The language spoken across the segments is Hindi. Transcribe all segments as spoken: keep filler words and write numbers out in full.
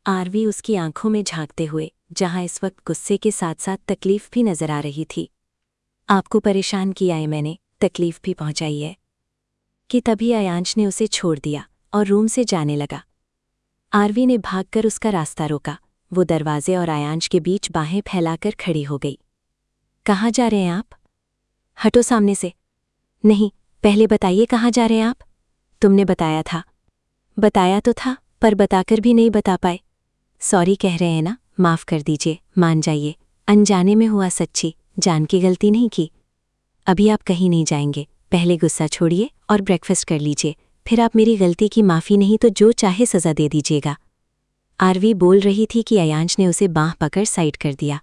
आरवी उसकी आंखों में झांकते हुए, जहां इस वक्त गुस्से के साथ साथ तकलीफ भी नजर आ रही थी। आपको परेशान किया है मैंने, तकलीफ भी पहुंचाई है। कि तभी अयांश ने उसे छोड़ दिया और रूम से जाने लगा। आरवी ने भागकर उसका रास्ता रोका। वो दरवाजे और अयांश के बीच बाहें फैलाकर खड़ी हो गई। कहाँ जा रहे हैं आप? हटो सामने से। नहीं, पहले बताइए कहाँ जा रहे हैं आप? तुमने बताया था। बताया तो था, पर बताकर भी नहीं बता पाए। सॉरी कह रहे हैं ना, माफ़ कर दीजिए, मान जाइए। अनजाने में हुआ सच्ची, जान की गलती नहीं की। अभी आप कहीं नहीं जाएंगे, पहले गुस्सा छोड़िए और ब्रेकफास्ट कर लीजिए, फिर आप मेरी गलती की माफ़ी नहीं तो जो चाहे सज़ा दे दीजिएगा। आरवी बोल रही थी कि अयांश ने उसे बाँह पकड़ साइड कर दिया।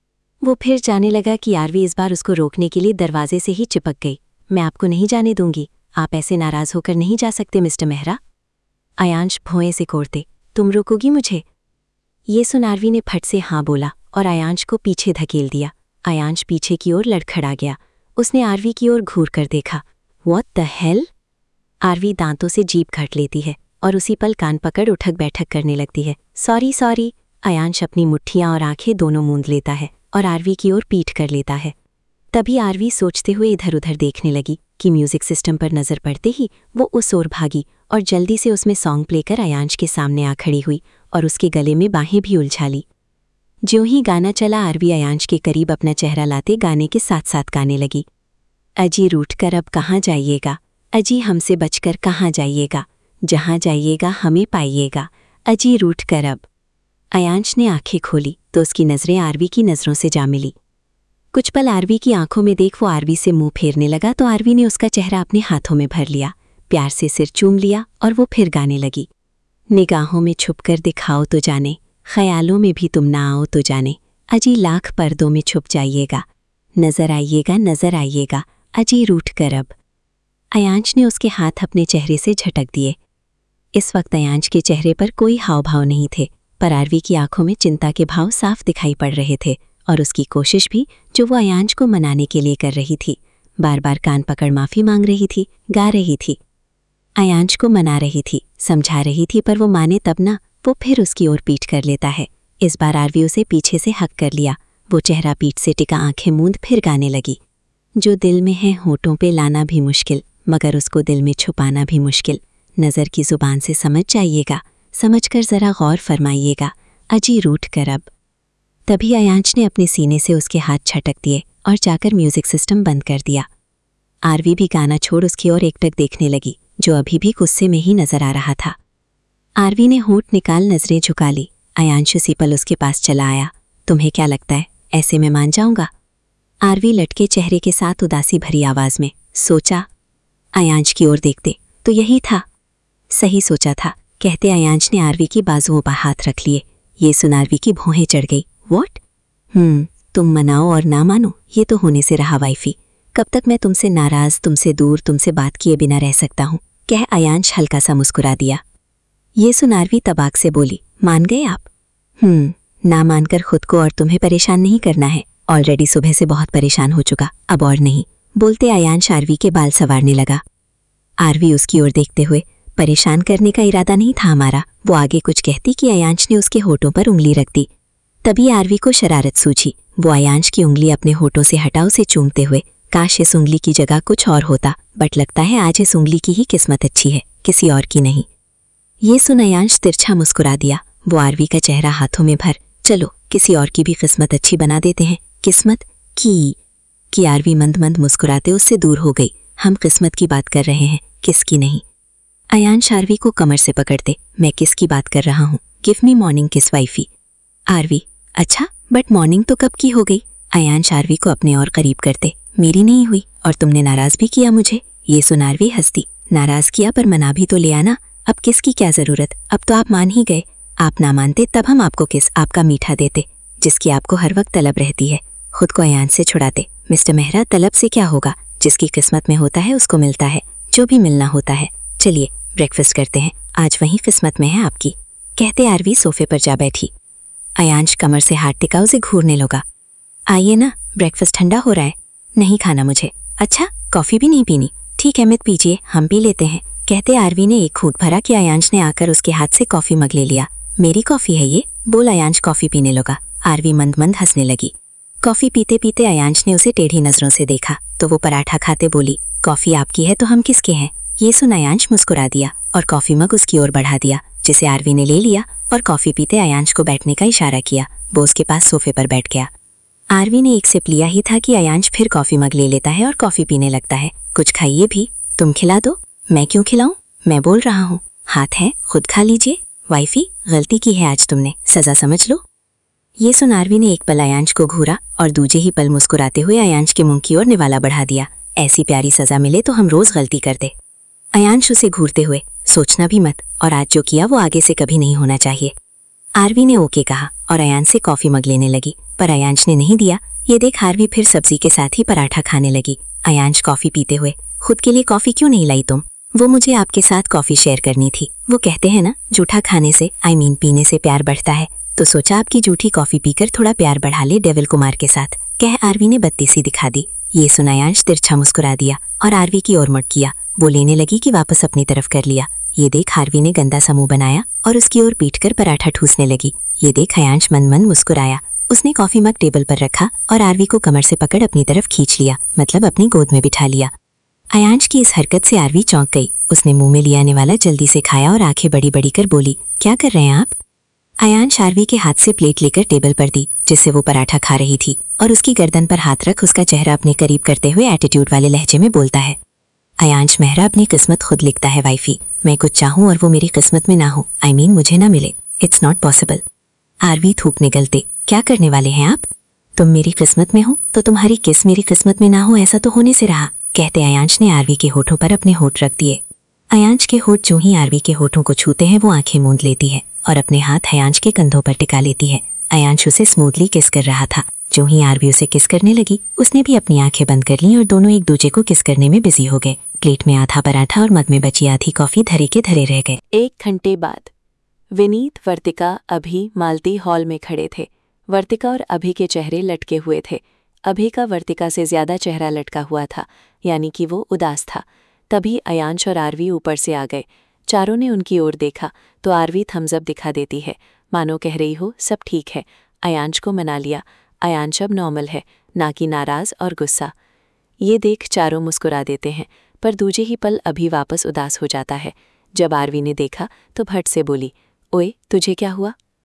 वो फिर जाने लगा कि आरवी इस बार उसको रोकने के लिए दरवाजे से ही चिपक गई। मैं आपको नहीं जाने दूंगी, आप ऐसे नाराज़ होकर नहीं जा सकते मिस्टर मेहरा। अयांश भौएं से कोड़ते, तुम रोकोगी मुझे? ये सुन आरवी ने फट से हाँ बोला और अयांश को पीछे धकेल दिया। अयांश पीछे की ओर लड़खड़ा गया। उसने आरवी की ओर घूर कर देखा। What the hell? आरवी दांतों से जीभ घट लेती है और उसी पल कान पकड़ उठक बैठक करने लगती है। Sorry sorry. अयांश अपनी मुट्ठियां और आंखें दोनों मूंद लेता है और आरवी की ओर पीठ कर लेता है। तभी आरवी सोचते हुए इधर उधर देखने लगी कि म्यूजिक सिस्टम पर नजर पड़ते ही वो उस ओर भागी और जल्दी से उसमें सॉन्ग प्ले कर अयांश के सामने आ खड़ी हुई और उसके गले में बाहें भी उलझा ली। ज्यों ही गाना चला, आरवी अयांश के करीब अपना चेहरा लाते गाने के साथ साथ गाने लगी। अजी रूठ कर अब कहाँ जाइएगा, अजी हमसे बचकर कहाँ जाइएगा, जहाँ जाइएगा हमें पाइएगा, अजी रूठ कर अब। अयांश ने आंखें खोली तो उसकी नज़रें आरवी की नज़रों से जा मिली। कुछ पल आरवी की आंखों में देख वो आरवी से मुंह फेरने लगा तो आरवी ने उसका चेहरा अपने हाथों में भर लिया, प्यार से सिर चूम लिया और वो फिर गाने लगी। निगाहों में छुपकर दिखाओ तो जाने, ख्यालों में भी तुम ना आओ तो जाने, अजी लाख पर्दों में छुप जाइएगा, नजर आइएगा नजर आइएगा, अजी रूठ कर अब। अयांश ने उसके हाथ अपने चेहरे से झटक दिए। इस वक्त अयांश के चेहरे पर कोई हाव भाव नहीं थे, पर आरवी की आंखों में चिंता के भाव साफ दिखाई पड़ रहे थे और उसकी कोशिश भी जो वो अयांश को मनाने के लिए कर रही थी। बार बार कान पकड़ माफ़ी मांग रही थी, गा रही थी, अयांश को मना रही थी, समझा रही थी, पर वो माने तब ना, वो फिर उसकी ओर पीठ कर लेता है। इस बार आरवी उसे पीछे से हक कर लिया। वो चेहरा पीठ से टिका, आंखें मूंद फिर गाने लगी। जो दिल में है होठों पे लाना भी मुश्किल, मगर उसको दिल में छुपाना भी मुश्किल, नज़र की ज़ुबान से समझ जाइएगा, समझ कर ज़रा गौर फरमाइएगा, अजी रूठ कर अब। तभी अयांश ने अपने सीने से उसके हाथ छटक दिए और जाकर म्यूजिक सिस्टम बंद कर दिया। आरवी भी गाना छोड़ उसकी ओर एकटक देखने लगी, जो अभी भी गुस्से में ही नजर आ रहा था। आरवी ने होंठ निकाल नजरें झुका ली। अयांश उसी पल उसके पास चला आया। तुम्हें क्या लगता है, ऐसे में मान जाऊंगा? आरवी लटके चेहरे के साथ उदासी भरी आवाज में सोचा। अयांश की ओर देखते, तो यही था। सही सोचा था, कहते अयांश ने आरवी की बाजुओं पर हाथ रख लिए। ये सुन आरवी की भौहें चढ़ गई। व्हाट? हम्म तुम मनाओ और ना मानो, ये तो होने से रहा वाइफी। कब तक मैं तुमसे नाराज, तुमसे दूर, तुमसे बात किए बिना रह सकता हूँ? कह अयांश हल्का सा मुस्कुरा दिया। ये सुन आरवी तबाक से बोली, मान गए आप? हम्म ना मानकर खुद को और तुम्हें परेशान नहीं करना है। ऑलरेडी सुबह से बहुत परेशान हो चुका, अब और नहीं। बोलते अयांश आरवी के बाल संवारने लगा। आरवी उसकी ओर देखते हुए, परेशान करने का इरादा नहीं था हमारा। वो आगे कुछ कहती कि अयांश ने उसके होठों पर उंगली रख दी। तभी आरवी को शरारत सूझी। वो अयांश की उंगली अपने होठों से हटा उसे चूमते हुए, काश इस उंगली की जगह कुछ और होता, बट लगता है आज इस उंगली की ही किस्मत अच्छी है, किसी और की नहीं। ये सुन अयांश तिरछा मुस्कुरा दिया। वो आरवी का चेहरा हाथों में भर, चलो किसी और की भी किस्मत अच्छी बना देते हैं। किस्मत की कि आरवी मंद मंद मुस्कुराते उससे दूर हो गई। हम किस्मत की बात कर रहे हैं, किसकी नहीं। अयांश आरवी को कमर से पकड़ते, मैं किसकी बात कर रहा हूँ? Give me morning kiss wifey. Aarvi, अच्छा बट मॉर्निंग तो कब की हो गई? अयांश आरवी को अपने और करीब करते, मेरी नहीं हुई और तुमने नाराज भी किया मुझे। ये सुन आरवी हंसती, नाराज किया पर मना भी तो लिया ना, अब किसकी क्या जरूरत, अब तो आप मान ही गए। आप ना मानते तब हम आपको किस आपका मीठा देते, जिसकी आपको हर वक्त तलब रहती है। खुद को अयांश से छुड़ाते, मिस्टर मेहरा तलब से क्या होगा, जिसकी किस्मत में होता है उसको मिलता है, जो भी मिलना होता है। चलिए ब्रेकफास्ट करते हैं, आज वही किस्मत में है आपकी। कहते आरवी सोफे पर जा बैठी। अयांश कमर से हाथ टिका उसे घूरने लगा। आइए ना, ब्रेकफास्ट ठंडा हो रहा है। नहीं खाना मुझे। अच्छा कॉफ़ी भी नहीं पीनी? ठीक है मत पीजिए, हम पी लेते हैं। कहते आरवी ने एक घूंट भरा कि अयांश ने आकर उसके हाथ से कॉफ़ी मग ले लिया। मेरी कॉफ़ी है ये, बोल अयांश कॉफ़ी पीने लगा। आरवी मंद मंद हंसने लगी। कॉफ़ी पीते पीते अयांश ने उसे टेढ़ी नज़रों से देखा तो वो पराठा खाते बोली, कॉफ़ी आपकी है तो हम किसके हैं? ये सुन अयांश मुस्कुरा दिया और कॉफ़ी मग उसकी ओर बढ़ा दिया, जिसे आरवी ने ले लिया और कॉफ़ी पीते अयांश को बैठने का इशारा किया। वो उसके पास सोफे पर बैठ गया। आरवी ने एक सिप लिया ही था कि अयांश फिर कॉफ़ी मग ले लेता है और कॉफ़ी पीने लगता है। कुछ खाइए भी। तुम खिला दो। मैं क्यों खिलाऊं? मैं बोल रहा हूँ, हाथ है खुद खा लीजिए। वाइफी, गलती की है आज तुमने, सजा समझ लो। ये सुन आरवी ने एक पल अयांश को घूरा और दूजे ही पल मुस्कुराते हुए अयांश के मुंह की ओर निवाला बढ़ा दिया। ऐसी प्यारी सजा मिले तो हम रोज गलती करते। अयांश उसे घूरते हुए, सोचना भी मत, और आज जो किया वो आगे से कभी नहीं होना चाहिए। आरवी ने ओके कहा और अयांश से कॉफी मग लेने लगी, पर अयांश ने नहीं दिया। ये देख आरवी फिर सब्जी के साथ ही पराठा खाने लगी। अयांश कॉफी पीते हुए, खुद के लिए कॉफी क्यों नहीं लाई तुम? वो मुझे आपके साथ कॉफी शेयर करनी थी। वो कहते हैं ना, जूठा खाने से आई मीन पीने से प्यार बढ़ता है, तो सोचा आपकी जूठी कॉफी पीकर थोड़ा प्यार बढ़ा ले डेविल कुमार के साथ, कह आरवी ने बत्ती सी दिखा दी। ये सुना अयांश तिरछा मुस्कुरा दिया और आरवी की ओर मुड़ किया। वो लेने लगी कि वापस अपनी तरफ कर लिया। ये देख आरवी ने गंदा सा मुंह बनाया और उसकी ओर पीट कर पराठा ठूसने लगी। ये देख अयांश मन मन मुस्कुराया। उसने कॉफी मग टेबल पर रखा और आरवी को कमर से पकड़ अपनी तरफ खींच लिया, मतलब अपनी गोद में बिठा लिया। अयांश की इस हरकत से आरवी चौंक गई। उसने मुंह में लिया निवाला जल्दी से खाया और आंखें बड़ी बड़ी कर बोली, क्या कर रहे हैं आप? अयांश आरवी के हाथ से प्लेट लेकर टेबल पर दी जिससे वो पराठा खा रही थी और उसकी गर्दन पर हाथ रख उसका चेहरा अपने करीब करते हुए एटीट्यूड वाले लहजे में बोलता है, अयांश मेहरा अपनी किस्मत खुद लिखता है वाइफी। मैं कुछ चाहूँ और वो मेरी किस्मत में ना हो, आई मीन मुझे ना मिले, इट्स नॉट पॉसिबल। आरवी थूक निकलते, क्या करने वाले हैं आप? तुम मेरी किस्मत में हो तो तुम्हारी किस मेरी किस्मत में ना हो, ऐसा तो होने से रहा, कहते अयांश ने आरवी के होठों पर अपने होठ रख दिए। अयांश के होठ जो ही आरवी के होठों को छूते हैं वो आंखें मूंद लेती है और अपने हाथ अयांश के कंधों पर टिका लेती है। अयांश उसे स्मूथली किस कर रहा था। जो ही आरवी उसे किस करने लगी, उसने भी अपनी आंखें बंद कर लीं और दोनों एक दूसरे को किस करने में बिजी हो गए। प्लेट में आधा पराठा और मग में बची आधी कॉफी धरे के धरे रह गए। एक घंटे बाद विनीत, वर्तिका, अभि मालती हॉल में खड़े थे। वर्तिका और अभि के चेहरे लटके हुए थे। अभि का वर्तिका से ज्यादा चेहरा लटका हुआ था, यानी कि वो उदास था। तभी अयांश और आरवी ऊपर से आ गए। चारों ने उनकी ओर देखा तो आरवी थम्स अप दिखा देती है, मानो कह रही हो सब ठीक है। अयांश को मना लिया। अयांश अब नॉर्मल है, ना कि नाराज और गुस्सा। ये देख चारों मुस्कुरा देते हैं, पर दूजे ही पल अभी वापस उदास हो जाता है। जब आरवी ने देखा तो भट से बोली, ओए तुझे क्या हुआ?